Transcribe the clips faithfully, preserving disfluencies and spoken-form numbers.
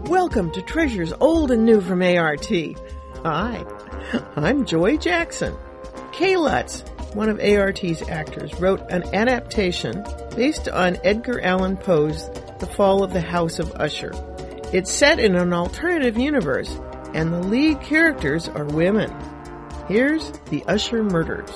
Welcome to Treasures Old and New from A R T. Hi, I'm Joy Jackson. Kay Lutz, one of A R T's actors, wrote an adaptation based on Edgar Allan Poe's The Fall of the House of Usher. It's set in an alternative universe, and the lead characters are women. Here's The Usher Murders.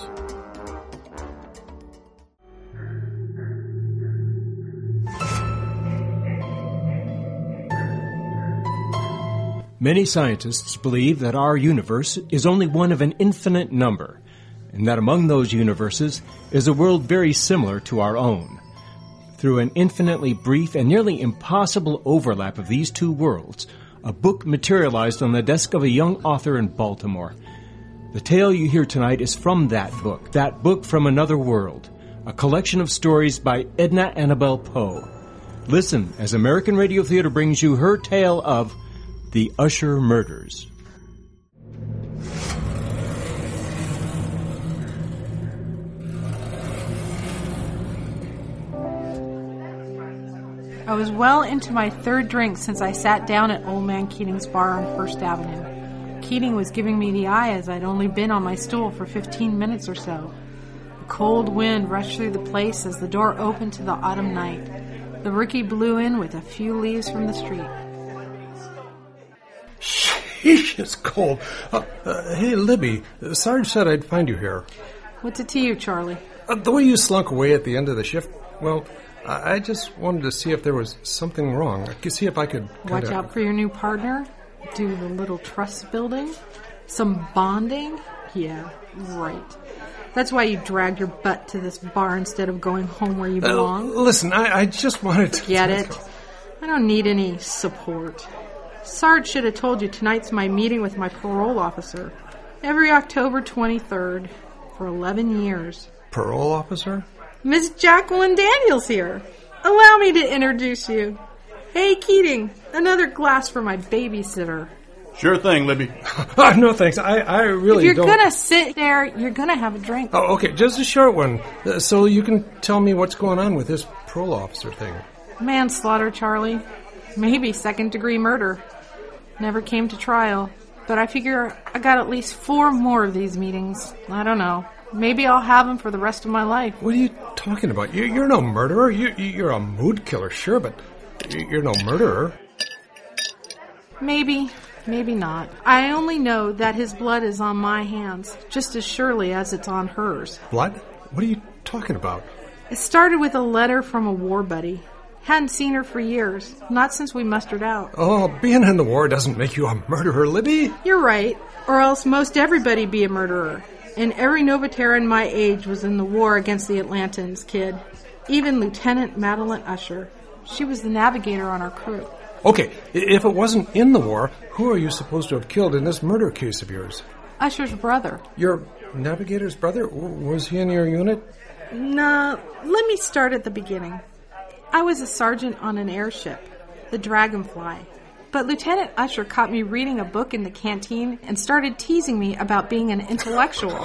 Many scientists believe that our universe is only one of an infinite number, and that among those universes is a world very similar to our own. Through an infinitely brief and nearly impossible overlap of these two worlds, a book materialized on the desk of a young author in Baltimore. The tale you hear tonight is from that book, that book from another world, a collection of stories by Edna Annabelle Poe. Listen as American Radio Theater brings you her tale of The Usher Murders. I was well into my third drink since I sat down at Old Man Keating's bar on First Avenue. Keating was giving me the eye as I'd only been on my stool for fifteen minutes or so. A cold wind rushed through the place as the door opened to the autumn night. The rookie blew in with a few leaves from the street. Sheesh, it's cold. Uh, uh, hey, Libby, Sarge said I'd find you here. What's it to you, Charlie? Uh, the way you slunk away at the end of the shift, well, I, I just wanted to see if there was something wrong. I could see if I could kinda... Watch out for your new partner? Do the little trust building? Some bonding? Yeah, right. That's why you dragged your butt to this bar instead of going home where you belong? Uh, listen, I, I just wanted to... Get it? I don't need any support. Sarge should have told you tonight's my meeting with my parole officer. Every October twenty-third for eleven years. Parole officer? Miss Jacqueline Daniels here. Allow me to introduce you. Hey, Keating, another glass for my babysitter. Sure thing, Libby. Oh, no, thanks. I, I really if you're don't... If you're going to sit there, you're going to have a drink. Oh, okay, just a short one. Uh, so you can tell me what's going on with this parole officer thing. Manslaughter, Charlie. Maybe second-degree murder. Never came to trial. But I figure I got at least four more of these meetings. I don't know. Maybe I'll have them for the rest of my life. What are you talking about? You're, you're no murderer. You, you're a mood killer, sure, but you're no murderer. Maybe. Maybe not. I only know that his blood is on my hands, just as surely as it's on hers. Blood? What are you talking about? It started with a letter from a war buddy. Hadn't seen her for years, not since we mustered out. Oh, being in the war doesn't make you a murderer, Libby. You're right, or else most everybody be a murderer. And every Novaterran my age was in the war against the Atlantans, kid. Even Lieutenant Madeline Usher. She was the navigator on our crew. Okay, if it wasn't in the war, who are you supposed to have killed in this murder case of yours? Usher's brother. Your navigator's brother? Was he in your unit? Nah, let me start at the beginning. I was a sergeant on an airship, the Dragonfly. But Lieutenant Usher caught me reading a book in the canteen and started teasing me about being an intellectual.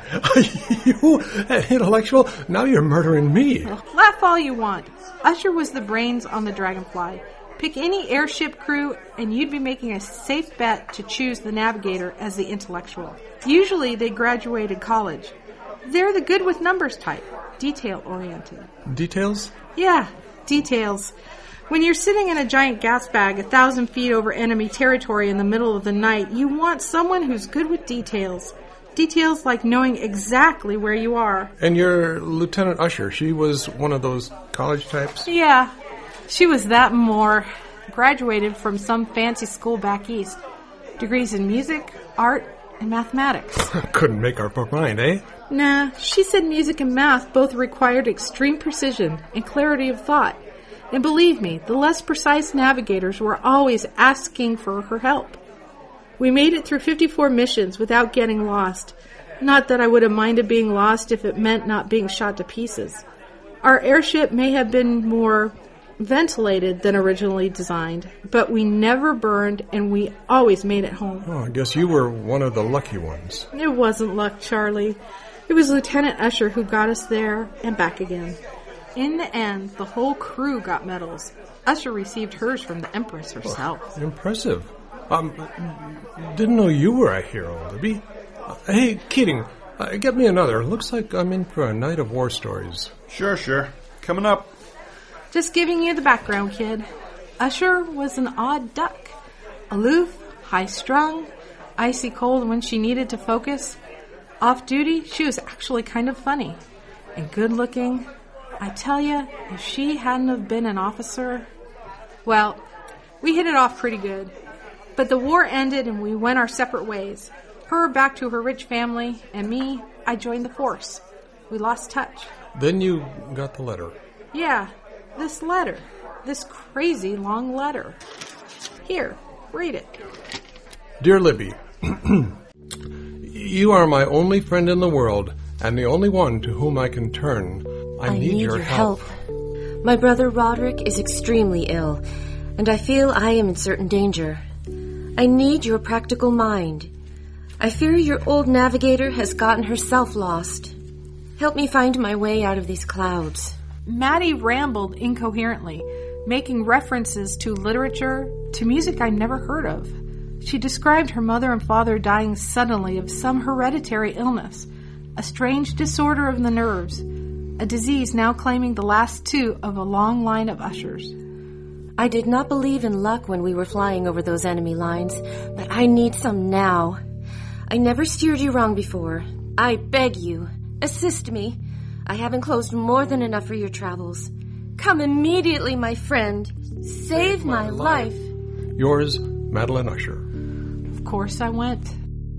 You? An intellectual? Now you're murdering me. Well, laugh all you want. Usher was the brains on the Dragonfly. Pick any airship crew and you'd be making a safe bet to choose the navigator as the intellectual. Usually they graduated college. They're the good with numbers type, detail-oriented. Details? Yeah, details. When you're sitting in a giant gas bag a thousand feet over enemy territory in the middle of the night, you want someone who's good with details. Details like knowing exactly where you are. And your Lieutenant Usher, she was one of those college types? Yeah, she was that and more. Graduated from some fancy school back east. Degrees in music, art, and mathematics. Couldn't make up her mind, eh? Nah, she said music and math both required extreme precision and clarity of thought. And believe me, the less precise navigators were always asking for her help. We made it through fifty-four missions without getting lost. Not that I would have minded being lost if it meant not being shot to pieces. Our airship may have been more ventilated than originally designed, but we never burned and we always made it home. Oh, I guess you were one of the lucky ones. It wasn't luck, Charlie. It was Lieutenant Usher who got us there and back again. In the end, the whole crew got medals. Usher received hers from the Empress herself. Oh, impressive. Um, didn't know you were a hero, Libby. Uh, hey, Keating, uh, get me another. Looks like I'm in for a night of war stories. Sure, sure. Coming up. Just giving you the background, kid. Usher was an odd duck. Aloof, high-strung, icy cold when she needed to focus. Off-duty, she was actually kind of funny. And good-looking. I tell you, if she hadn't have been an officer... Well, we hit it off pretty good. But the war ended and we went our separate ways. Her back to her rich family, and me, I joined the force. We lost touch. Then you got the letter. Yeah, this letter. This crazy long letter. Here, read it. Dear Libby, you are my only friend in the world, and the only one to whom I can turn. I, I need, need your, your help. help. My brother Roderick is extremely ill, and I feel I am in certain danger. I need your practical mind. I fear your old navigator has gotten herself lost. Help me find my way out of these clouds. Maddie rambled incoherently, making references to literature, to music I'd never heard of. She described her mother and father dying suddenly of some hereditary illness, a strange disorder of the nerves, a disease now claiming the last two of a long line of Ushers. I did not believe in luck when we were flying over those enemy lines, but I need some now. I never steered you wrong before. I beg you, assist me. I have enclosed more than enough for your travels. Come immediately, my friend. Save my, my life. life. Yours, Madeline Usher. Of course I went.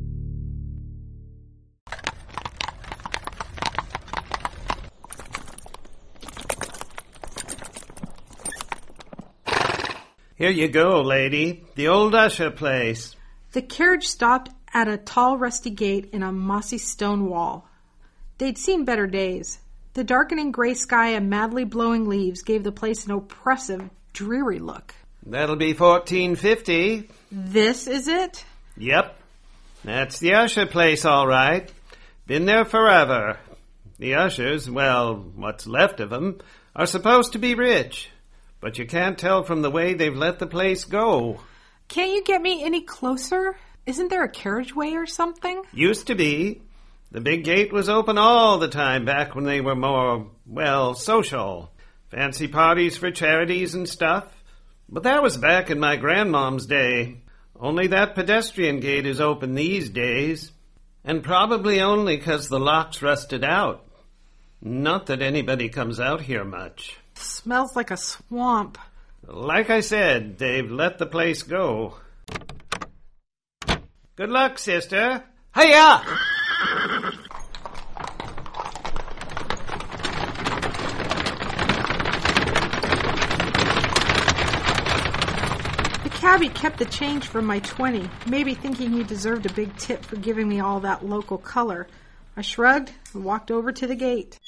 Here you go, lady. The old Usher place. The carriage stopped at a tall rusty gate in a mossy stone wall. They'd seen better days. The darkening gray sky and madly blowing leaves gave the place an oppressive, dreary look. That'll be fourteen fifty. This is it? Yep. That's the Usher place, all right. Been there forever. The Ushers, well, what's left of them, are supposed to be rich. But you can't tell from the way they've let the place go. Can't you get me any closer? Isn't there a carriageway or something? Used to be. The big gate was open all the time back when they were more, well, social. Fancy parties for charities and stuff. But that was back in my grandmom's day. Only that pedestrian gate is open these days. And probably only 'cause the lock's rusted out. Not that anybody comes out here much. Smells like a swamp. Like I said, they've let the place go. Good luck, sister. Hiya! The cabbie kept the change from my twenty, maybe thinking he deserved a big tip for giving me all that local color. I shrugged and walked over to the gate.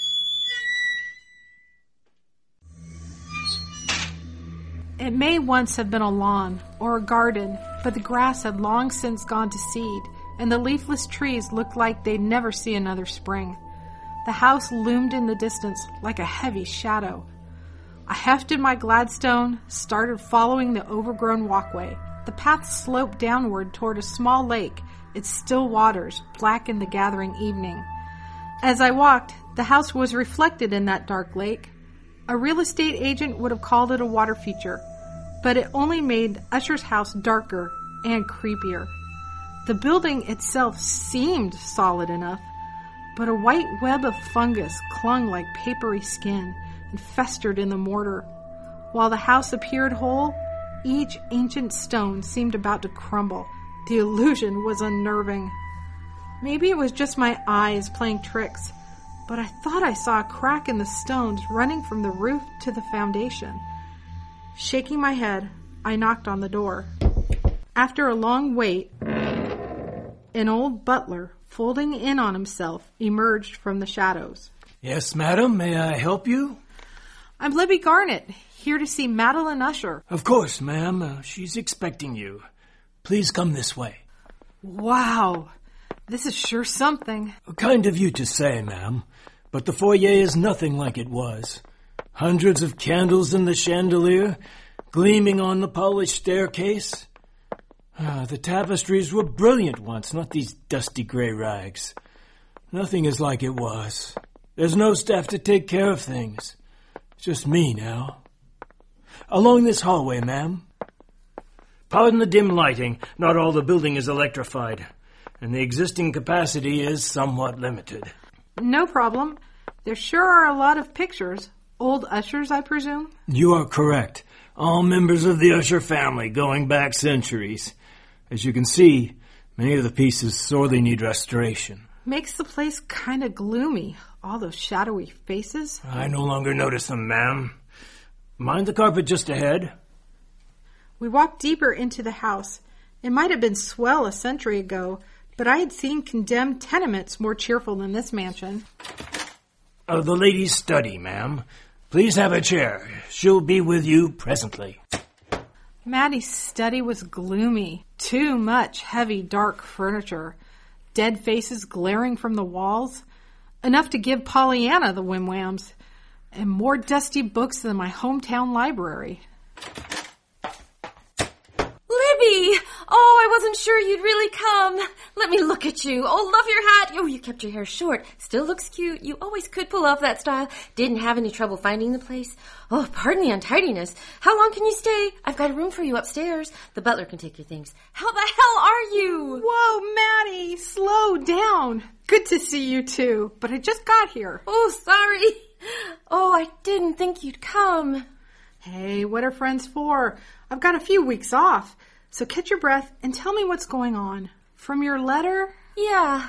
It may once have been a lawn or a garden, but the grass had long since gone to seed, and the leafless trees looked like they'd never see another spring. The house loomed in the distance like a heavy shadow. I hefted my Gladstone, started following the overgrown walkway. The path sloped downward toward a small lake, its still waters black in the gathering evening. As I walked, the house was reflected in that dark lake. A real estate agent would have called it a water feature, but it only made Usher's house darker and creepier. The building itself seemed solid enough, but a white web of fungus clung like papery skin and festered in the mortar. While the house appeared whole, each ancient stone seemed about to crumble. The illusion was unnerving. Maybe it was just my eyes playing tricks, but I thought I saw a crack in the stones running from the roof to the foundation. Shaking my head, I knocked on the door. After a long wait, an old butler, folding in on himself, emerged from the shadows. Yes, madam, may I help you? I'm Libby Garnett, here to see Madeline Usher. Of course, ma'am. Uh, she's expecting you. Please come this way. Wow, this is sure something. Kind of you to say, ma'am, but the foyer is nothing like it was. Hundreds of candles in the chandelier, gleaming on the polished staircase. Ah, the tapestries were brilliant once, not these dusty gray rags. Nothing is like it was. There's no staff to take care of things. It's just me now. Along this hallway, ma'am. Pardon the dim lighting. Not all the building is electrified, and the existing capacity is somewhat limited. No problem. There sure are a lot of pictures. Old ushers, I presume? You are correct. All members of the Usher family, going back centuries. As you can see, many of the pieces sorely need restoration. Makes the place kind of gloomy. All those shadowy faces. I no longer notice them, ma'am. Mind the carpet just ahead? We walked deeper into the house. It might have been swell a century ago, but I had seen condemned tenements more cheerful than this mansion. Uh, the lady's study, ma'am. Please have a chair. She'll be with you presently. Maddie's study was gloomy. Too much heavy, dark furniture. Dead faces glaring from the walls. Enough to give Pollyanna the whim-whams. And more dusty books than my hometown library. Libby! Oh, I wasn't sure you'd really come. Let me look at you. Oh, love your hat. Oh, you kept your hair short. Still looks cute. You always could pull off that style. Didn't have any trouble finding the place. Oh, pardon the untidiness. How long can you stay? I've got a room for you upstairs. The butler can take your things. How the hell are you? Whoa, Maddie, slow down. Good to see you too, but I just got here. Oh, sorry. Oh, I didn't think you'd come. Hey, what are friends for? I've got a few weeks off. So catch your breath and tell me what's going on. From your letter? Yeah.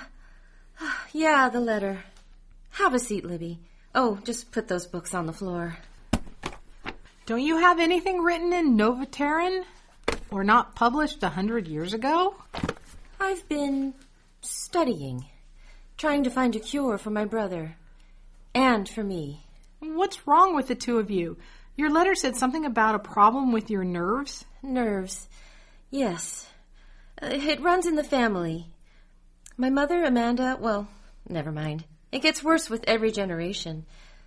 Yeah, the letter. Have a seat, Libby. Oh, just put those books on the floor. Don't you have anything written in Novaterran? Or not published a hundred years ago? I've been studying. Trying to find a cure for my brother. And for me. What's wrong with the two of you? Your letter said something about a problem with your nerves. Nerves. Yes. Uh, it runs in the family. My mother, Amanda, well, never mind. It gets worse with every generation.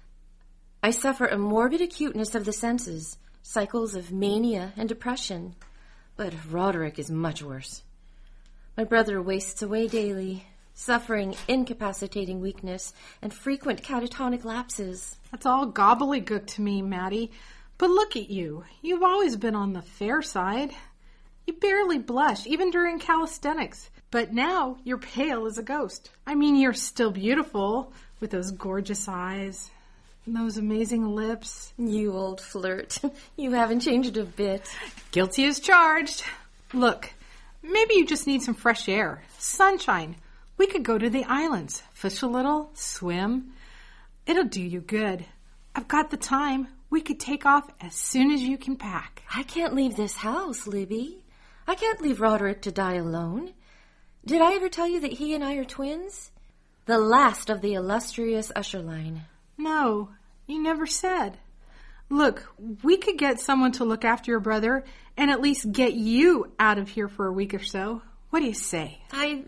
I suffer a morbid acuteness of the senses, cycles of mania and depression. But Roderick is much worse. My brother wastes away daily, suffering incapacitating weakness and frequent catatonic lapses. That's all gobbledygook to me, Maddie. But look at you. You've always been on the fair side. You barely blush, even during calisthenics. But now you're pale as a ghost. I mean, you're still beautiful, with those gorgeous eyes and those amazing lips. You old flirt. You haven't changed a bit. Guilty as charged. Look, maybe you just need some fresh air, sunshine. We could go to the islands, fish a little, swim. It'll do you good. I've got the time. We could take off as soon as you can pack. I can't leave this house, Libby. I can't leave Roderick to die alone. Did I ever tell you that he and I are twins? The last of the illustrious Usher line. No, you never said. Look, we could get someone to look after your brother and at least get you out of here for a week or so. What do you say? I...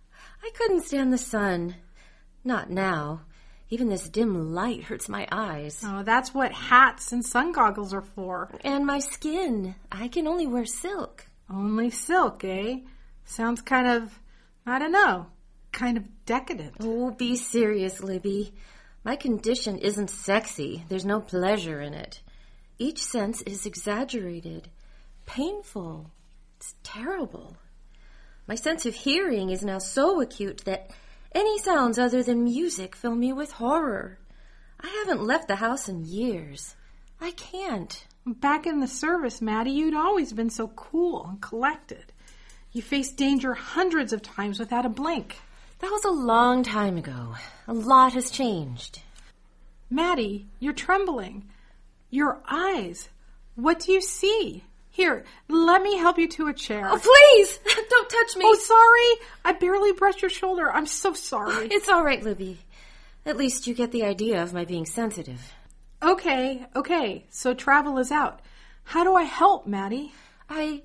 I couldn't stand the sun. Not now. Even this dim light hurts my eyes. Oh, that's what hats and sun goggles are for. And my skin. I can only wear silk. Only silk, eh? Sounds kind of, I don't know, kind of decadent. Oh, be serious, Libby. My condition isn't sexy. There's no pleasure in it. Each sense is exaggerated, painful. It's terrible. My sense of hearing is now so acute that any sounds other than music fill me with horror. I haven't left the house in years. I can't. Back in the service, Maddie, you'd always been so cool and collected. You faced danger hundreds of times without a blink. That was a long time ago. A lot has changed. Maddie, you're trembling. Your eyes. What do you see? Here, let me help you to a chair. Oh, please! Don't touch me. Oh, sorry. I barely brushed your shoulder. I'm so sorry. It's all right, Libby. At least you get the idea of my being sensitive. Okay, okay. So travel is out. How do I help, Maddie? I...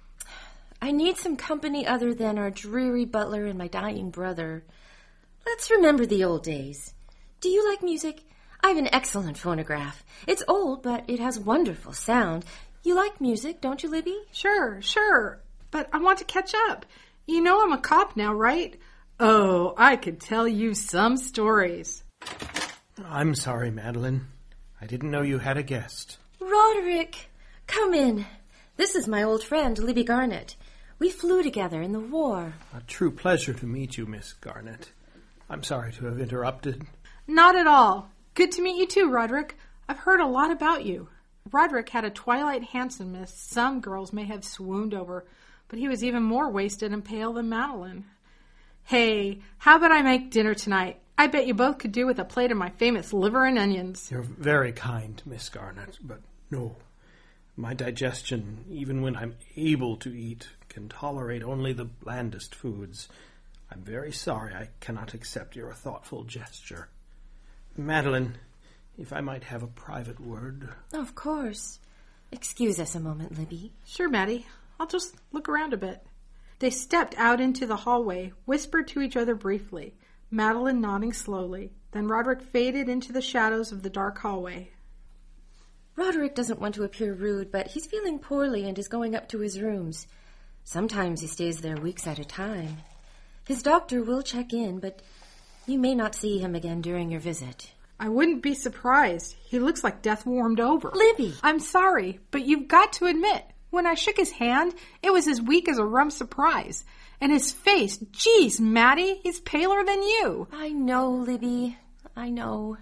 I need some company other than our dreary butler and my dying brother. Let's remember the old days. Do you like music? I have an excellent phonograph. It's old, but it has wonderful sound. You like music, don't you, Libby? Sure, sure. But I want to catch up. You know I'm a cop now, right? Oh, I could tell you some stories. I'm sorry, Madeline. I didn't know you had a guest. Roderick, come in. This is my old friend, Libby Garnett. We flew together in the war. A true pleasure to meet you, Miss Garnett. I'm sorry to have interrupted. Not at all. Good to meet you too, Roderick. I've heard a lot about you. Roderick had a twilight handsomeness some girls may have swooned over, but he was even more wasted and pale than Madeline. Hey, how about I make dinner tonight? I bet you both could do with a plate of my famous liver and onions. You're very kind, Miss Garnett, but no. My digestion, even when I'm able to eat, can tolerate only the blandest foods. I'm very sorry I cannot accept your thoughtful gesture. Madeline, if I might have a private word. Of course. Excuse us a moment, Libby. Sure, Maddie. I'll just look around a bit. They stepped out into the hallway, whispered to each other briefly, Madeline nodding slowly. Then Roderick faded into the shadows of the dark hallway. Roderick doesn't want to appear rude, but he's feeling poorly and is going up to his rooms. Sometimes he stays there weeks at a time. His doctor will check in, but you may not see him again during your visit. I wouldn't be surprised. He looks like death warmed over. Libby! I'm sorry, but you've got to admit, when I shook his hand, it was as weak as a rum surprise. And his face, geez, Maddie, he's paler than you. I know, Libby. I know.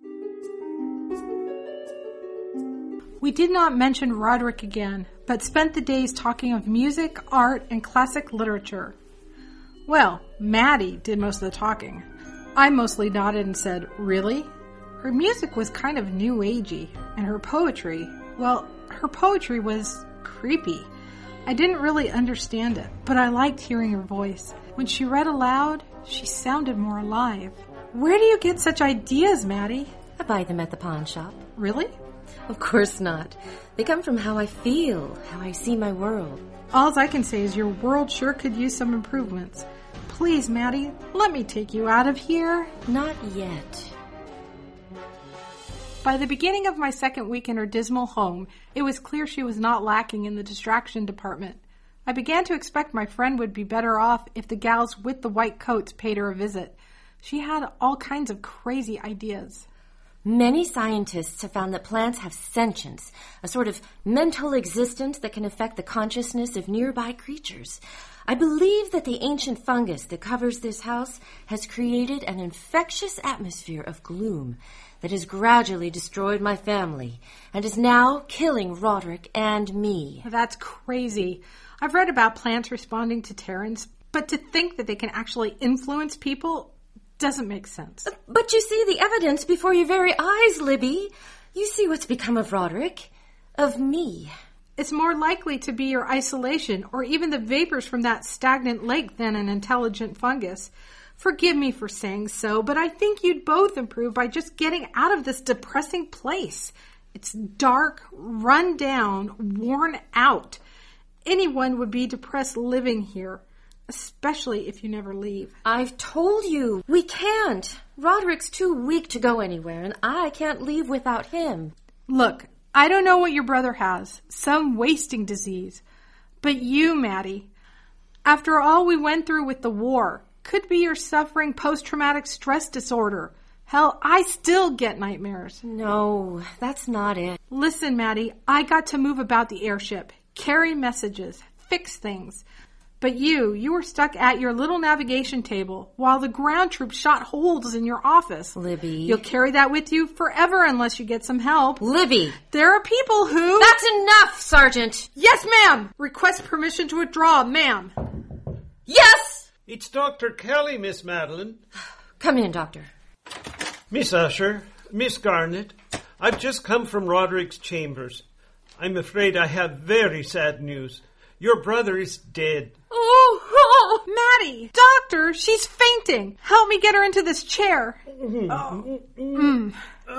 We did not mention Roderick again, but spent the days talking of music, art, and classic literature. Well, Maddie did most of the talking. I mostly nodded and said, really? Her music was kind of new agey, and her poetry, well, her poetry was creepy. I didn't really understand it, but I liked hearing her voice. When she read aloud, she sounded more alive. Where do you get such ideas, Maddie? I buy them at the pawn shop. Really? Of course not. They come from how I feel, how I see my world. All I can say is your world sure could use some improvements. Please, Maddie, let me take you out of here. Not yet. By the beginning of my second week in her dismal home, it was clear she was not lacking in the distraction department. I began to expect my friend would be better off if the gals with the white coats paid her a visit. She had all kinds of crazy ideas. Many scientists have found that plants have sentience, a sort of mental existence that can affect the consciousness of nearby creatures. I believe that the ancient fungus that covers this house has created an infectious atmosphere of gloom that has gradually destroyed my family and is now killing Roderick and me. That's crazy. I've read about plants responding to Terrans, but to think that they can actually influence people doesn't make sense. But you see the evidence before your very eyes, Libby. You see what's become of Roderick, of me. It's more likely to be your isolation or even the vapors from that stagnant lake than an intelligent fungus. Forgive me for saying so, but I think you'd both improve by just getting out of this depressing place. It's dark, run down, worn out. Anyone would be depressed living here, especially if you never leave. I've told you, we can't. Roderick's too weak to go anywhere, and I can't leave without him. Look, I don't know what your brother has, some wasting disease. But you, Maddie, after all we went through with the war, could be you're suffering post-traumatic stress disorder. Hell, I still get nightmares. No, that's not it. Listen, Maddie, I got to move about the airship, carry messages, fix things. But you, you were stuck at your little navigation table while the ground troops shot holes in your office. Libby. You'll carry that with you forever unless you get some help. Libby. There are people who... That's enough, Sergeant. Yes, ma'am. Request permission to withdraw, ma'am. Yes! It's Doctor Kelly, Miss Madeline. Come in, Doctor. Miss Usher, Miss Garnett, I've just come from Roderick's chambers. I'm afraid I have very sad news. Your brother is dead. Oh, oh, Maddie! Doctor, she's fainting. Help me get her into this chair. Oh. Mm.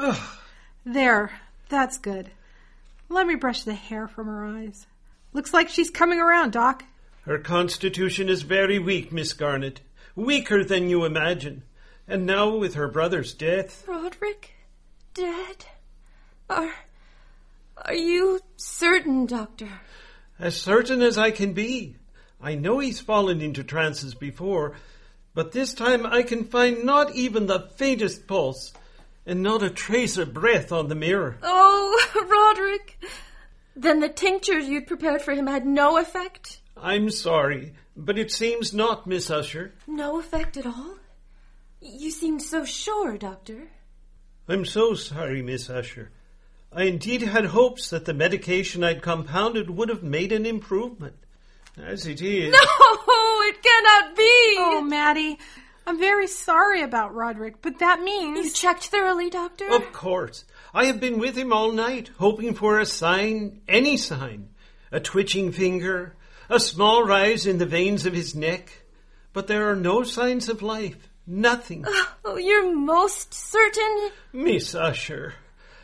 There, that's good. Let me brush the hair from her eyes. Looks like she's coming around, Doc. Her constitution is very weak, Miss Garnett. Weaker than you imagine. And now with her brother's death... Roderick? Dead? Are... Are you certain, Doctor? As certain as I can be. I know he's fallen into trances before, but this time I can find not even the faintest pulse, and not a trace of breath on the mirror. Oh, Roderick. Then the tinctures you'd prepared for him had no effect? I'm sorry, but it seems not, Miss Usher. No effect at all? You seemed so sure, Doctor. I'm so sorry, Miss Usher. I indeed had hopes that the medication I'd compounded would have made an improvement. As it is... No, it cannot be! Oh, Maddie, I'm very sorry about Roderick, but that means... You checked thoroughly, Doctor? Of course. I have been with him all night, hoping for a sign, any sign. A twitching finger, a small rise in the veins of his neck. But there are no signs of life. Nothing. Oh, you're most certain? Miss Usher...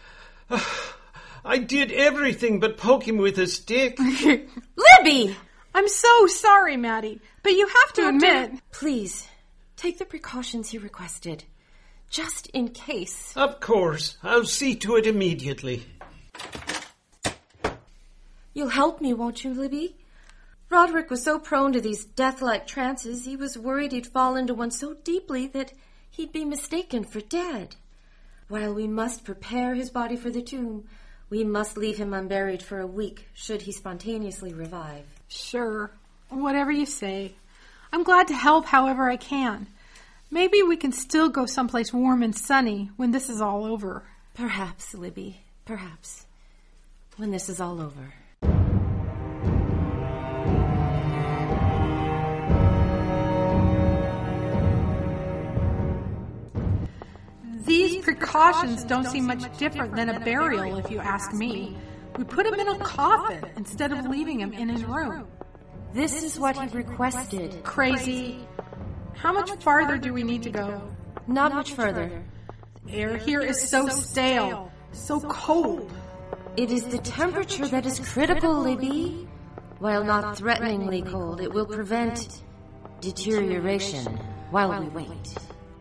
I did everything but poke him with a stick. Libby! I'm so sorry, Maddie, but you have to Doctor, admit... Please, take the precautions you requested, just in case. Of course. I'll see to it immediately. You'll help me, won't you, Libby? Roderick was so prone to these death-like trances, he was worried he'd fall into one so deeply that he'd be mistaken for dead. While we must prepare his body for the tomb, we must leave him unburied for a week, should he spontaneously revive. Sure, whatever you say. I'm glad to help however I can. Maybe we can still go someplace warm and sunny when this is all over. Perhaps, Libby, perhaps. When this is all over. These precautions don't seem much different than a burial, if you ask me. We put him in a coffin instead of leaving him in his room. This is what he requested. Crazy. How much farther do we need to go? Not much further. The air here is so stale, so cold. It is the temperature that is critical, Libby. While not threateningly cold, it will prevent deterioration while we wait.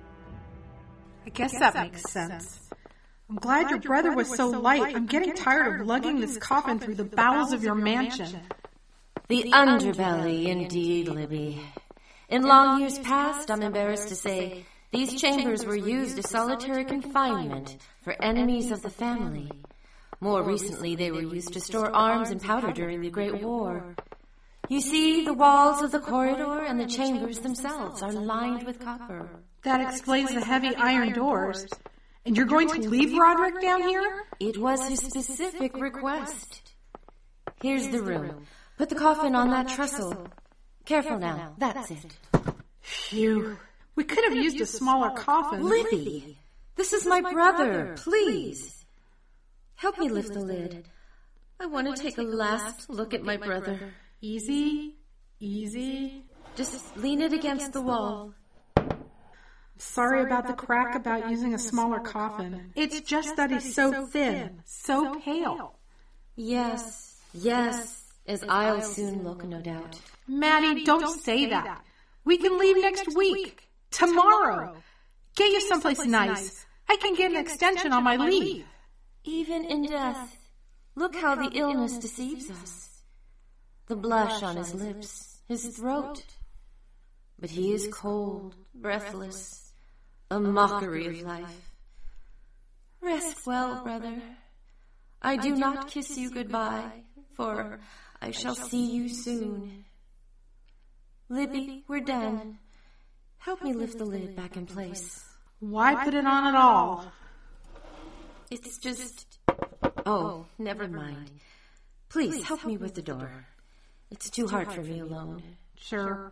I guess that makes sense. I'm glad your brother was so light. I'm getting tired of lugging this coffin through the bowels of your mansion. The underbelly, indeed, Libby. In long years past, I'm embarrassed to say, these chambers were used as solitary confinement for enemies of the family. More recently, they were used to store arms and powder during the Great War. You see, the walls of the corridor and the chambers themselves are lined with copper. That explains the heavy iron doors. And you're going to leave Roderick down here? It was his specific request. Here's the room. Put the coffin on that trestle. Careful now. That's it. Phew. We could have used a smaller coffin. Libby, this is my brother. Please. Help me lift the lid. I want to take a last look at my brother. Easy. Easy. Just lean it against the wall. Sorry about the crack about using a smaller coffin. It's just that he's so thin, so pale. Yes, yes, as I'll soon look, no doubt. Maddie, don't say that. We can leave next week. Tomorrow. Get you someplace nice. I can get an extension on my leave. Even in death, look how the illness deceives us. The blush on his lips, his throat. But he is cold, breathless. A mockery of life. Rest well, brother. I do not kiss you goodbye, for I shall see you soon. Libby, we're done. Help me lift the lid back in place. Why put it on at all? It's just... Oh, never mind. Please, help me with the door. It's too hard for me alone. Sure.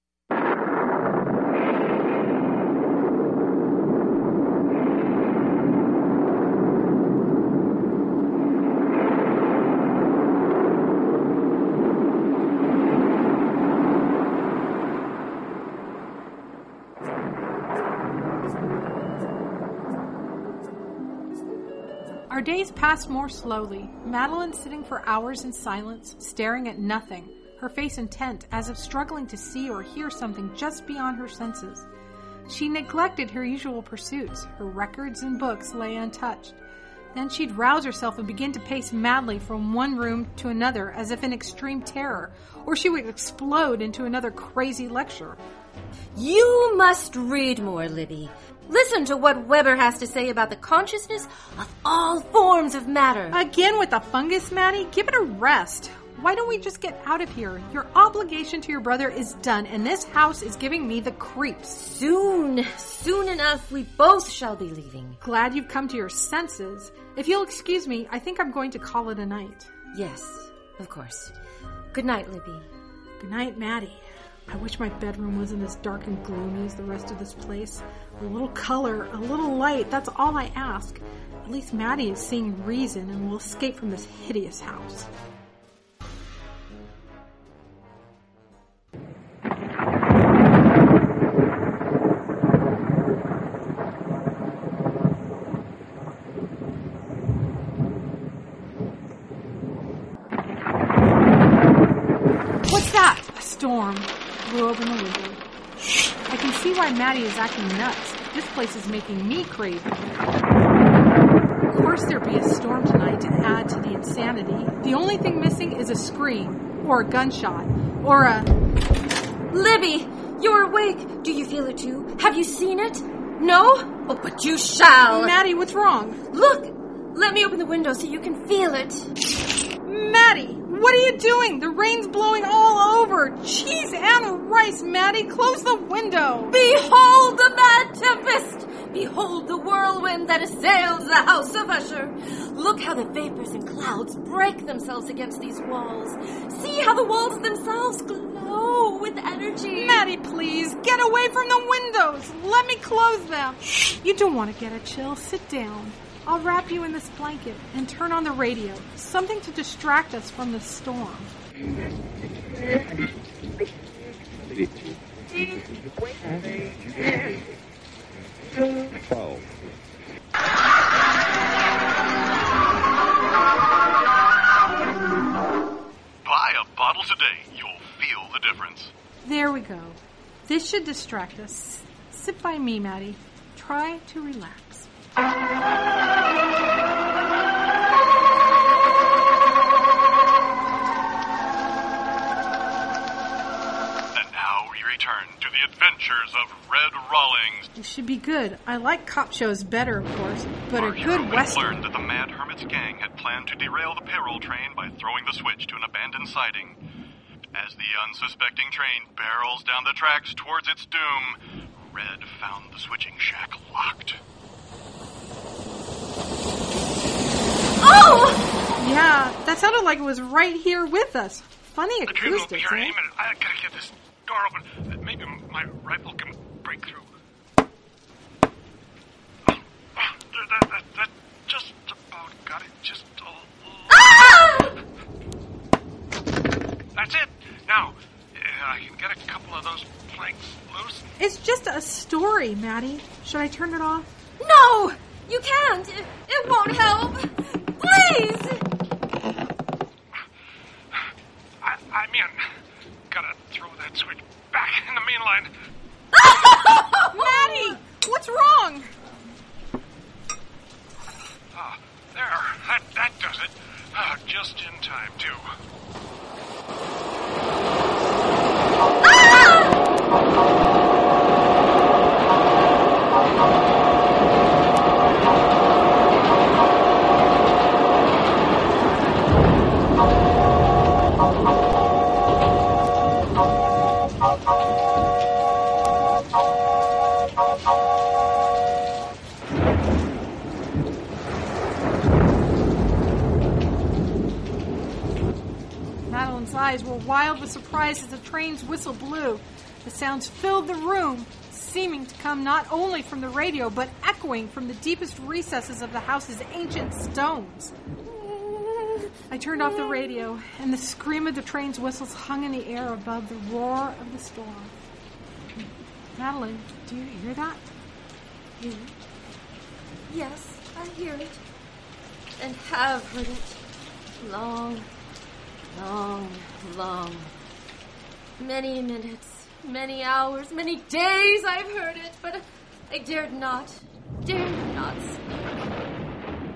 Our days passed more slowly, Madeline sitting for hours in silence, staring at nothing, her face intent as if struggling to see or hear something just beyond her senses. She neglected her usual pursuits. Her records and books lay untouched. Then she'd rouse herself and begin to pace madly from one room to another as if in extreme terror, or she would explode into another crazy lecture. You must read more, Libby. Listen to what Weber has to say about the consciousness of all forms of matter. Again with the fungus, Maddie? Give it a rest. Why don't we just get out of here? Your obligation to your brother is done, and this house is giving me the creeps. Soon, soon enough, we both shall be leaving. Glad you've come to your senses. If you'll excuse me, I think I'm going to call it a night. Yes, of course. Good night, Libby. Good night, Maddie. I wish my bedroom wasn't as dark and gloomy as the rest of this place. A little color, a little light, that's all I ask. At least Maddie is seeing reason and will escape from this hideous house. What's that? A storm blew open the window. I can see why Maddie is acting nuts. This place is making me crazy. Of course there'd be a storm tonight to add to the insanity. The only thing missing is a scream, or a gunshot, or a... Libby, you're awake. Do you feel it too? Have you seen it? No? Oh, but you shall. Maddie, what's wrong? Look, let me open the window so you can feel it. Maddie, what are you doing? The rain's blowing all over. Cheese and rice, Maddie. Close the window. Behold the mad tempest. Behold the whirlwind that assails the house of Usher. Look how the vapors and clouds break themselves against these walls. See how the walls themselves glow with energy. Maddie, please, get away from the windows. Let me close them. You don't want to get a chill. Sit down. I'll wrap you in this blanket and turn on the radio. Something to distract us from the storm. twelve. Buy a bottle today. You'll feel the difference. There we go. This should distract us. Sit by me, Maddie. Try to relax. And now we return to the adventures of Red Rawlings. It should be good. I like cop shows better, of course, but Our a good hero western. learned that the Mad Hermit's gang had planned to derail the payroll train by throwing the switch to an abandoned siding. As the unsuspecting train barrels down the tracks towards its doom, Red found the switching shack locked. Oh! Yeah, that sounded like it was right here with us. Funny The train will be acoustics, here any eh? minute. I gotta get this door open. Maybe my rifle can break through. Oh, oh, that, that, that just about got it. Just a little. Ah! That's it. Now, uh, I can get a couple of those planks loose. It's just a story, Maddie. Should I turn it off? No! You can't. It, it won't help. Please! I, I'm in. Gotta throw that switch back in the main line. Maddie! What's wrong? Ah, there. That, that does it. Ah, just in time, too. Madeline's eyes were wild with surprise as the train's whistle blew. The sounds filled the room, seeming to come not only from the radio, but echoing from the deepest recesses of the house's ancient stones. I turned off the radio, and the scream of the train's whistles hung in the air above the roar of the storm. Madeline, do you hear that? You? Yes, I hear it. And have heard it. Long, long, long. Many minutes, many hours, many days I've heard it, but I dared not, dared not speak.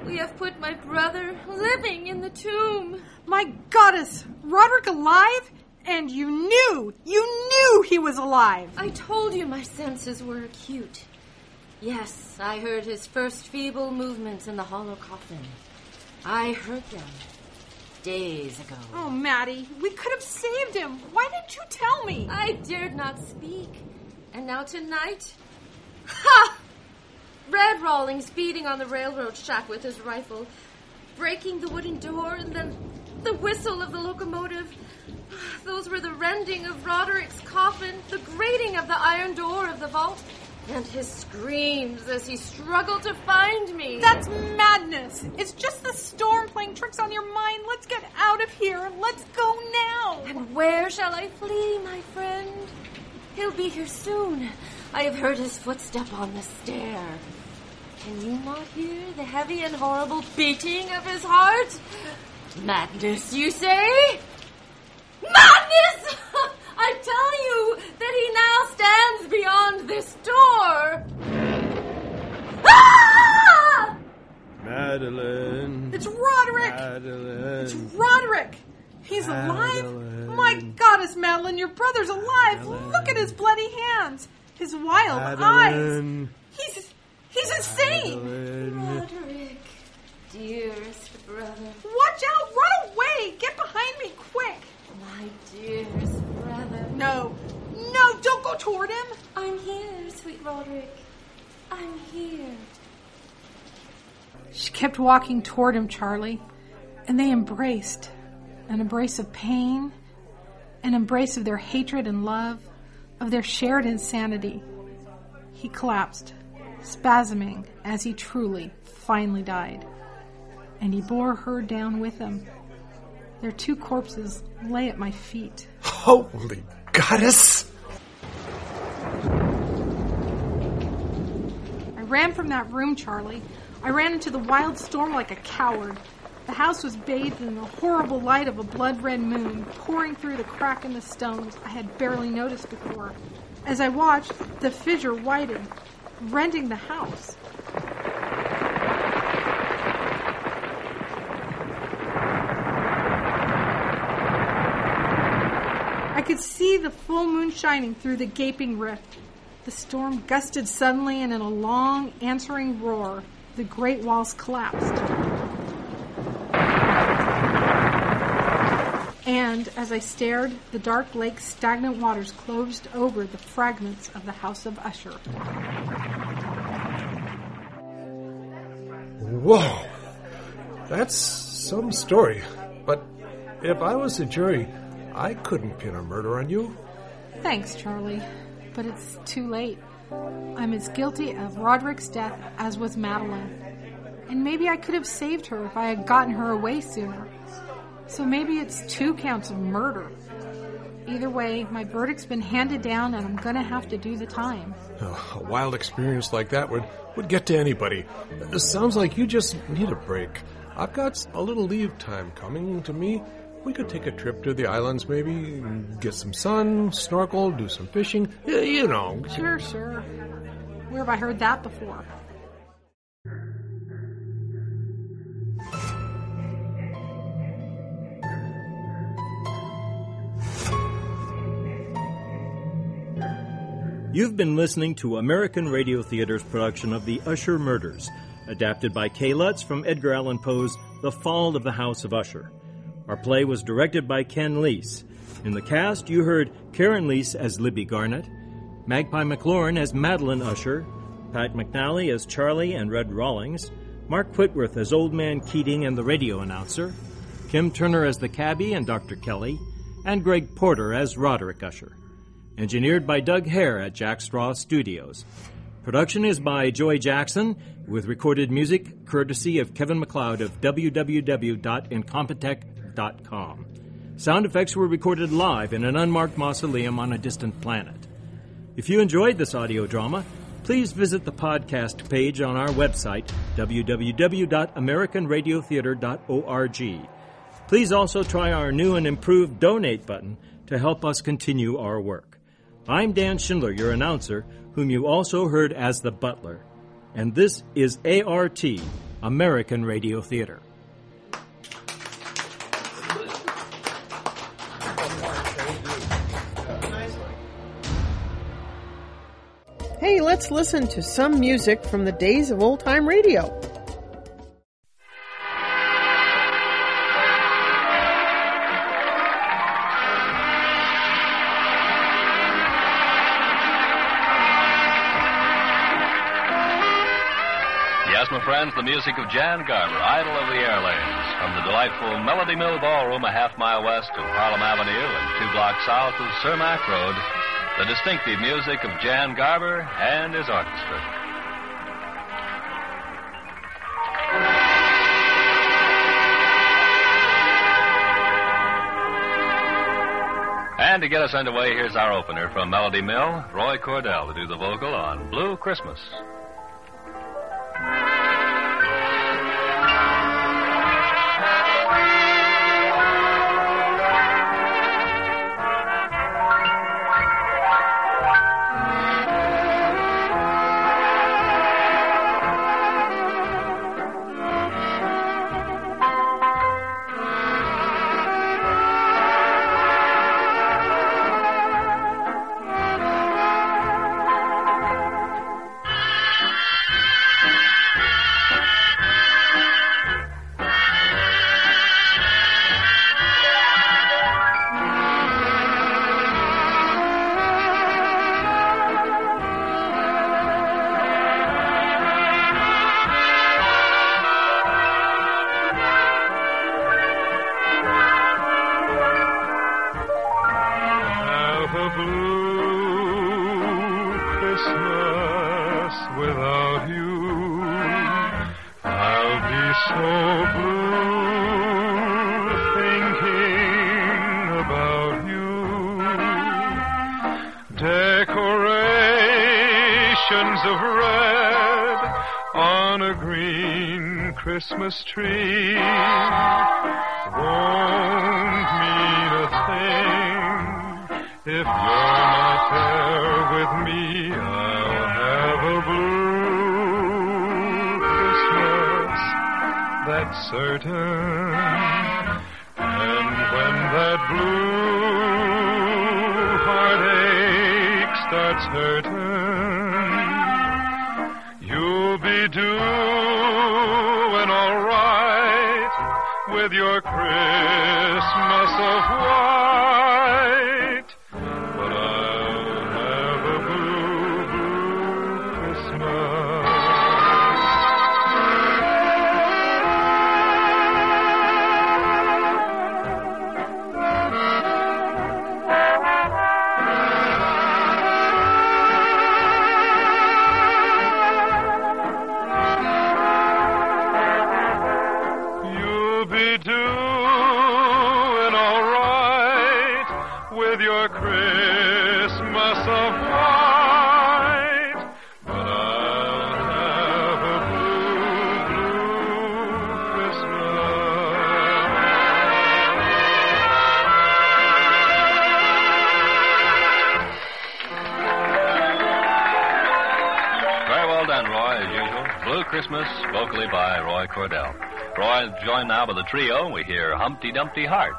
We have put my brother living in the tomb. My goddess! Roderick alive? And you knew! You knew he was alive! I told you my senses were acute. Yes, I heard his first feeble movements in the hollow coffin. I heard them days ago. Oh, Maddie, we could have saved him. Why didn't you tell me? I dared not speak. And now tonight... Ha! Red Rawlings beating on the railroad shack with his rifle, breaking the wooden door, and then the whistle of the locomotive. Those were the rending of Roderick's coffin, the grating of the iron door of the vault, and his screams as he struggled to find me. That's madness. It's just the storm playing tricks on your mind. Let's get out of here. Let's go now. And where shall I flee, my friend? He'll be here soon. I have heard his footstep on the stair. Can you not hear the heavy and horrible beating of his heart? Madness, you say? Madness! I tell you that he now stands beyond this door. Ah! Madeline. It's Roderick! Madeline. It's Roderick! He's alive? My goddess, Madeline, your brother's alive! Madeline. Look at his bloody hands! His wild Madeline. eyes! He's... he's insane! Madeline. Roderick, dearest brother. Watch out! Run away! Get behind me, quick! My dearest brother. No. No, don't go toward him! I'm here, sweet Roderick. I'm here. She kept walking toward him, Charlie, and they embraced. An embrace of pain, an embrace of their hatred and love, of their shared insanity. He collapsed, spasming as he truly, finally died. And he bore her down with him. Their two corpses lay at my feet. Holy goddess! I ran from that room, Charlie. I ran into the wild storm like a coward. The house was bathed in the horrible light of a blood-red moon, pouring through the crack in the stones I had barely noticed before. As I watched, the fissure widened, rending the house. I could see the full moon shining through the gaping rift. The storm gusted suddenly, and in a long, answering roar, the great walls collapsed. And, as I stared, the dark lake's stagnant waters closed over the fragments of the House of Usher. Whoa! That's some story. But if I was the jury, I couldn't pin a murder on you. Thanks, Charlie. But it's too late. I'm as guilty of Roderick's death as was Madeline. And maybe I could have saved her if I had gotten her away sooner. So maybe it's two counts of murder. Either way, my verdict's been handed down and I'm gonna have to do the time. Oh, a wild experience like that would, would get to anybody. It sounds like you just need a break. I've got a little leave time coming to me. We could take a trip to the islands maybe, get some sun, snorkel, do some fishing, you know. Sure, sure. Where have I heard that before? You've been listening to American Radio Theater's production of The Usher Murders, adapted by Kay Lutz from Edgar Allan Poe's The Fall of the House of Usher. Our play was directed by Ken Leese. In the cast, you heard Karen Leese as Libby Garnett, Magpie McLaurin as Madeline Usher, Pat McNally as Charlie and Red Rawlings, Mark Whitworth as Old Man Keating and the radio announcer, Kim Turner as the cabbie and Doctor Kelly, and Greg Porter as Roderick Usher. Engineered by Doug Hare at Jack Straw Studios. Production is by Joy Jackson, with recorded music courtesy of Kevin MacLeod of w w w dot incompetech dot com. Sound effects were recorded live in an unmarked mausoleum on a distant planet. If you enjoyed this audio drama, please visit the podcast page on our website, w w w dot american radio theater dot org. Please also try our new and improved donate button to help us continue our work. I'm Dan Schindler, your announcer, whom you also heard as the butler. And this is A R T, American Radio Theater. Hey, let's listen to some music from the days of old-time radio. Yes, my friends, the music of Jan Garber, idol of the airlanes, from the delightful Melody Mill Ballroom a half mile west of Harlem Avenue and two blocks south of Cermak Road. The distinctive music of Jan Garber and his orchestra. And to get us underway, here's our opener from Melody Mill, Roy Cordell, to do the vocal on Blue Christmas. Christmas tree won't mean a thing if you're not there with me. I'll have a blue Christmas, that's certain. And when that blue heartache starts hurting, you'll be doing with your Christmas of white, but I'll have a blue, blue Christmas. Christmas, vocally by Roy Cordell. Roy is joined now by the trio. We hear Humpty Dumpty Heart.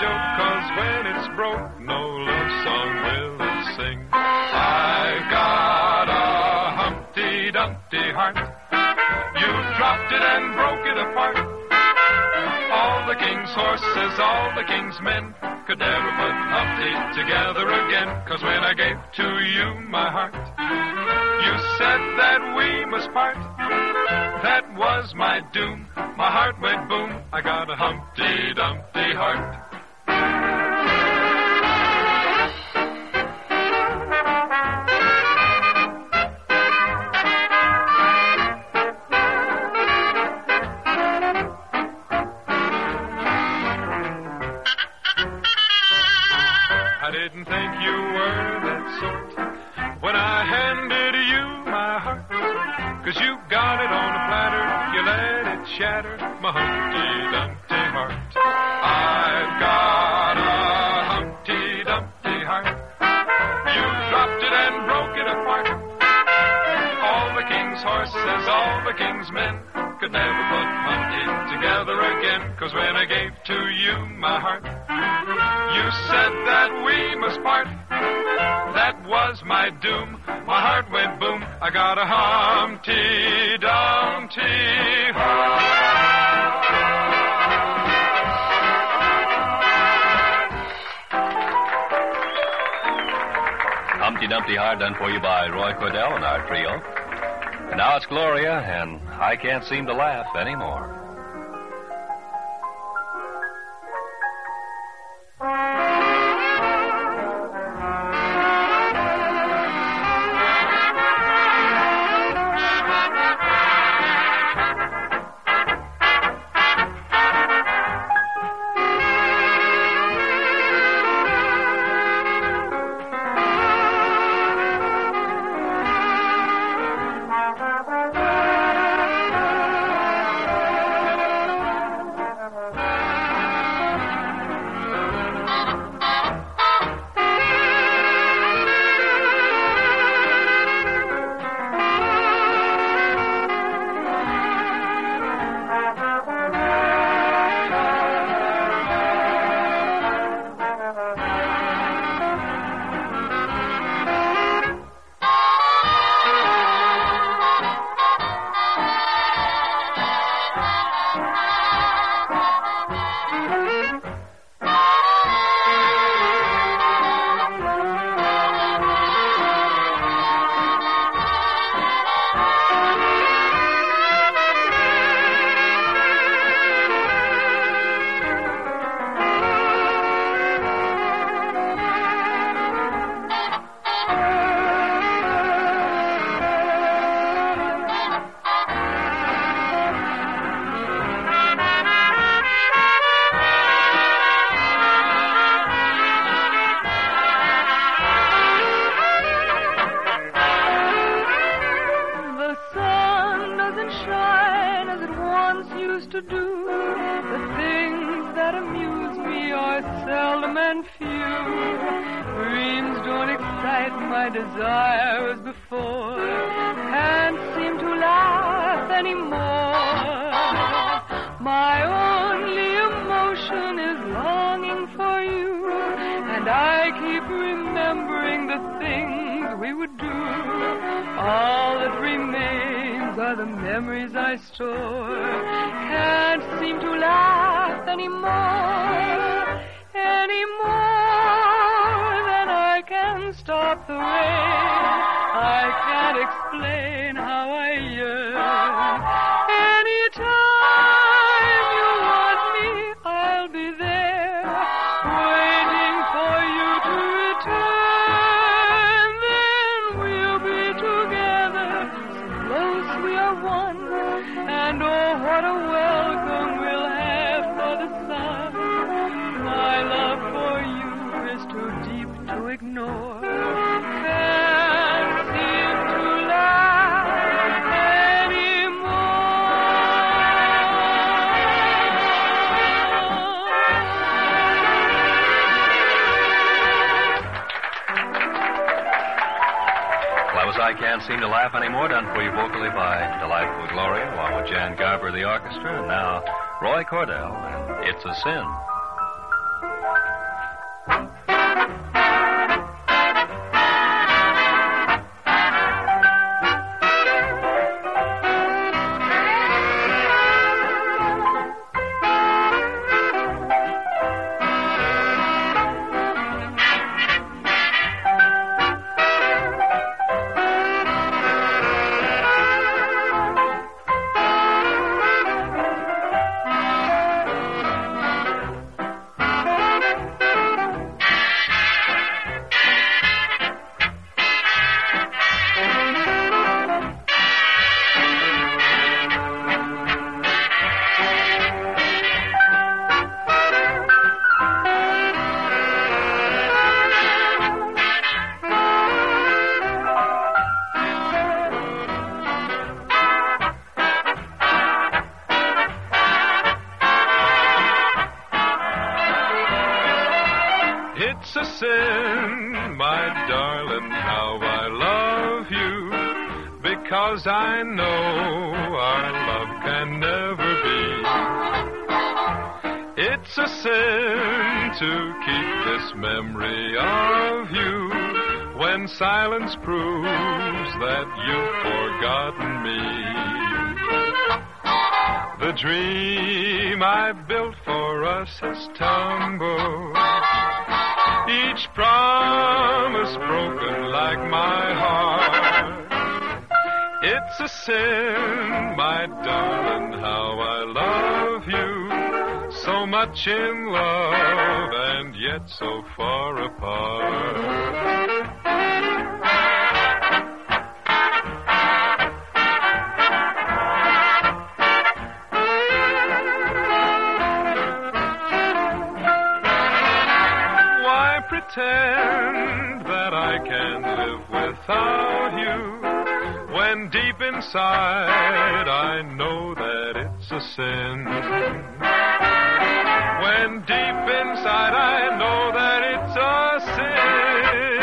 joke, 'cause when it's broke, no love song will it sing. I've got a Humpty Dumpty heart. You dropped it and broke it apart. All the king's horses, all the king's men could never put Humpty together again. 'Cause when I gave to you my heart, you said that we must part. That was my doom. My heart went boom. I got a Humpty Dumpty heart. I didn't think you were that sort when I handed you my heart. 'Cause you got it on a platter, you let it shatter my Humpty Dumpty heart. I've got a Humpty Dumpty heart. You dropped it and broke it apart. All the king's horses, all the king's men could never put Humpty together again. 'Cause when I gave to you my heart, you said that we must part. That was my doom. My heart went boom. I got a Humpty Dumpty heart. Humpty Dumpty Heart done for you by Roy Cordell and our trio. And now it's Gloria, and I can't seem to laugh anymore. I Can't Seem to Laugh Anymore, done for you vocally by Delightful Gloria, along with Jan Garber, the orchestra, and now Roy Cordell, and It's a Sin. because I know our love can never be. It's a sin to keep this memory of you when silence proves that you've forgotten me. The dream I built for us has tumbled, each promise broken like my heart. It's a sin, my darling, how I love you, so much in love and yet so far apart. Pretend that I can't live without you, when deep inside I know that it's a sin. When deep inside I know that it's a sin.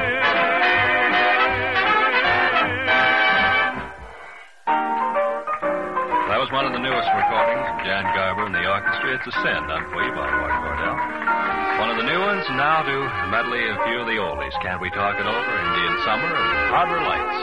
That was one of the newest recordings of Jan Garber and the orchestra. It's a Sin, done for you by Roy Cordell. One of the new ones, now do a medley of a few of the oldies. Can't We Talk It Over, Indian Summer, and Harbor Lights.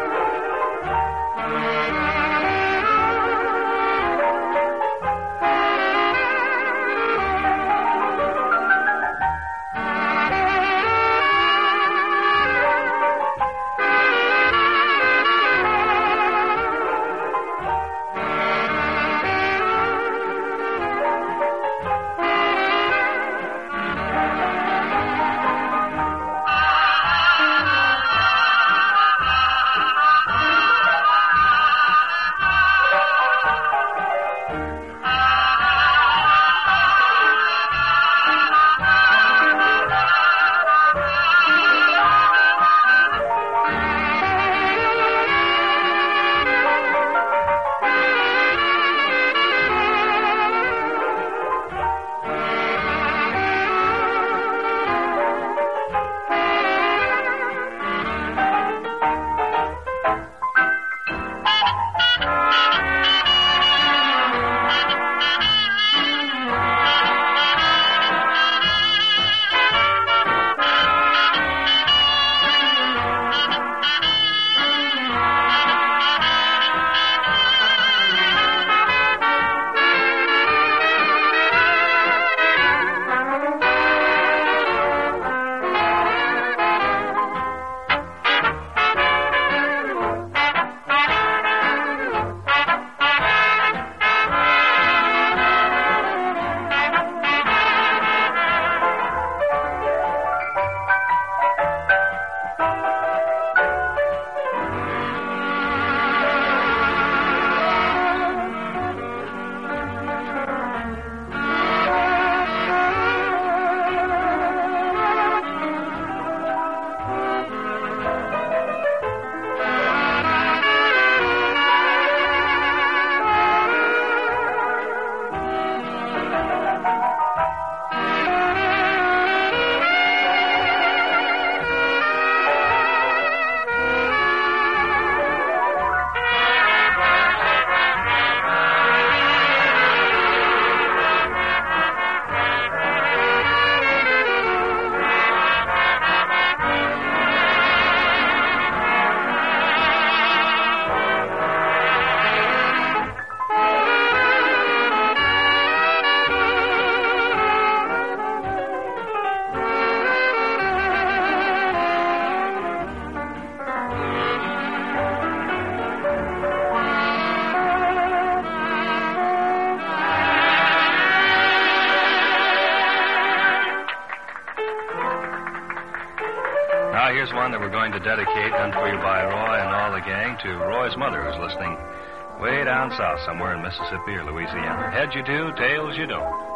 Now here's one that we're going to dedicate, done for you by Roy and all the gang, to Roy's mother, who's listening way down south somewhere in Mississippi or Louisiana. Heads you do, tails you don't.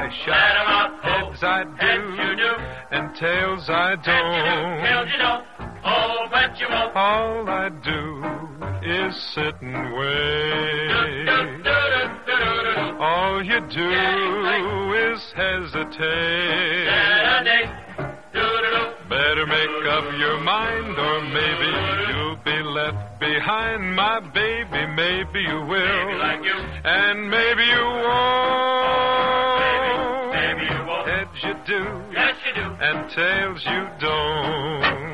shot. Let 'em up, Heads I do, heads you do, and tails I heads you do, tails you don't. don't. Oh, but you won't. All I do is sit and wait. All you do is hesitate. Better make up your mind, or maybe you'll be left behind. My baby, maybe you will, Maybe like you. and maybe you won't. Maybe you won't. Heads you do, Yes, you do. and tails you don't.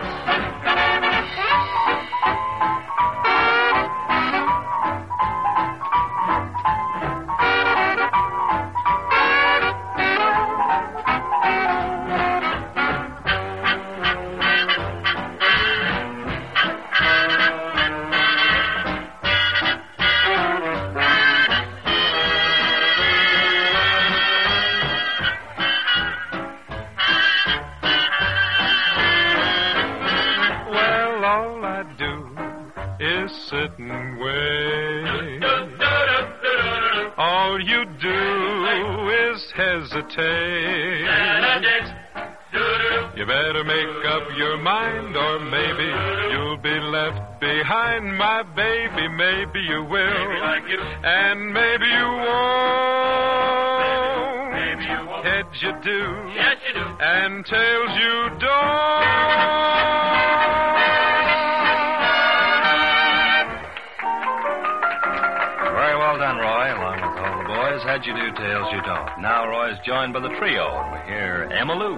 Sit and wait. All you do is hesitate. You better make up your mind, or maybe you'll be left behind. My baby, maybe you will, Maybe like you. and maybe you won't. Maybe you won't. Heads you do, Yes, you do. and tails you don't. Very well done, Roy, along with all the boys. Heads you do, tails you don't. Now Roy's joined by the trio, and we hear Emma Lou.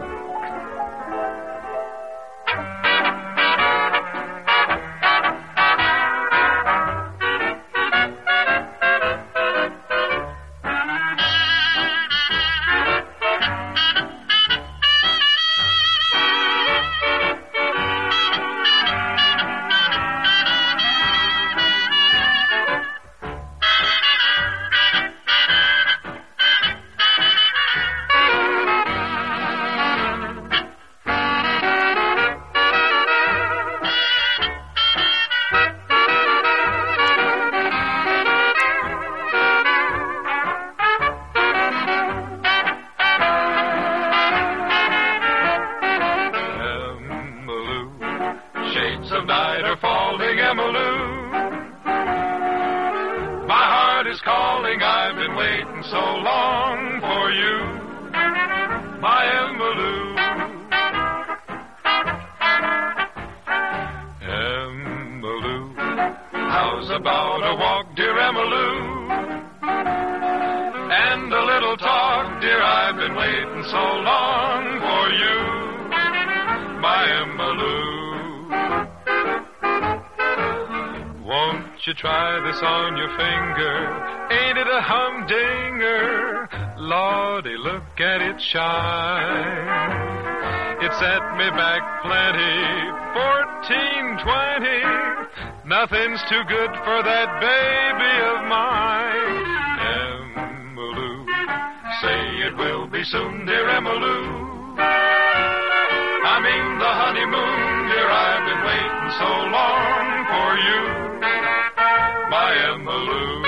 You try this on your finger. Ain't it a humdinger? Lordy, look at it shine. It set me back plenty, fourteen twenty. Nothing's too good for that baby of mine. Emma-Lou, say it will be soon, dear Emma-Lou. I mean the honeymoon, dear, I've been waiting so long for you. My Emma-Lou.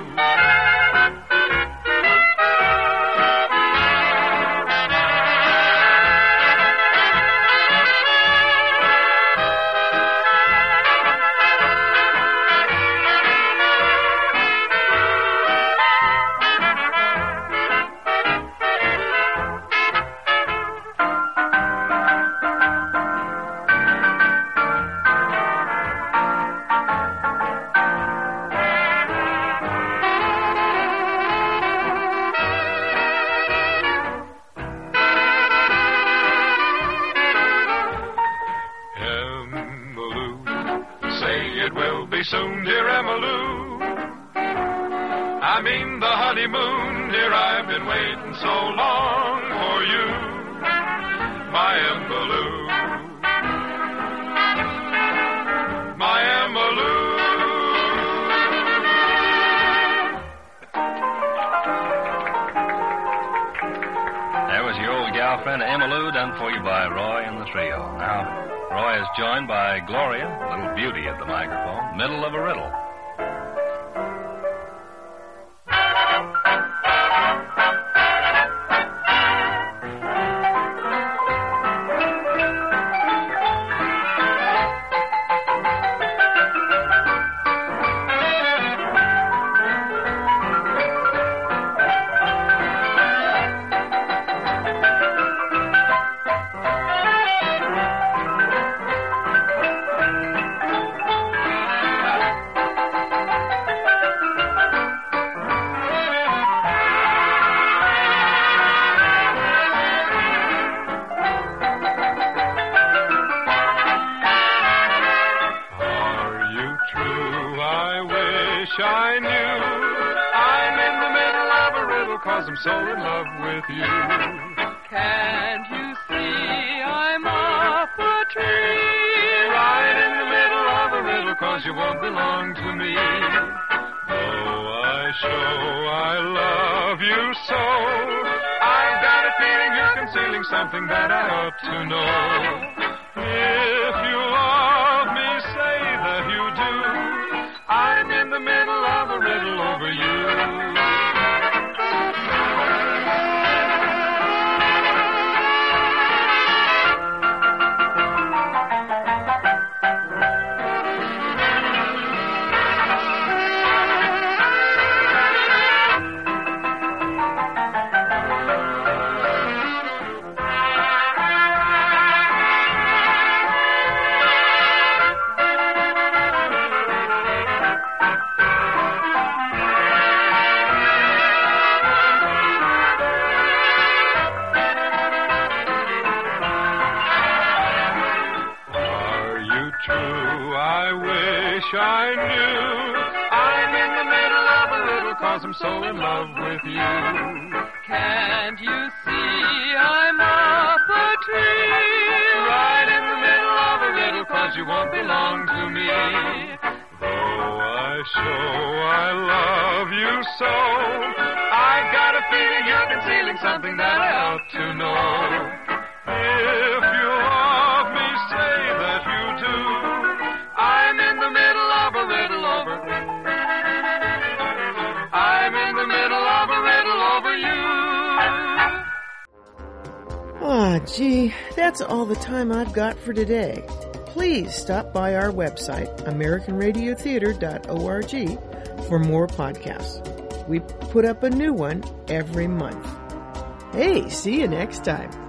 Soon, dear Emma-Lou. I mean the honeymoon, dear, I've been waiting so long for you. My Emma-Lou. My Emma-Lou. There was your old gal friend Emma-Lou, done for you by Roy and the trio. Now, Roy is joined by Gloria, little beauty at the microphone, middle of a riddle. I'm so in love with you. Can't you see I'm up a tree? Right in the middle of a riddle, 'cause you won't belong to me. Though I show I love you so, I've got a feeling you're concealing something that I ought to know. If you love me, say that you do. I'm in the middle of a riddle over you. I knew I'm in the middle of a riddle, 'cause I'm so in love with you. Can't you see I'm up a tree? Right in the middle of a riddle, 'cause you won't belong to me. Though I show I love you so, I've got a feeling you're concealing something that I ought to know. If you love me, say that you do. I'm in the middle of a riddle over. I'm in the middle of a riddle over you. Ah, gee, that's all the time I've got for today. Please stop by our website, american radio theater dot org, for more podcasts. We put up a new one every month. Hey, see you next time.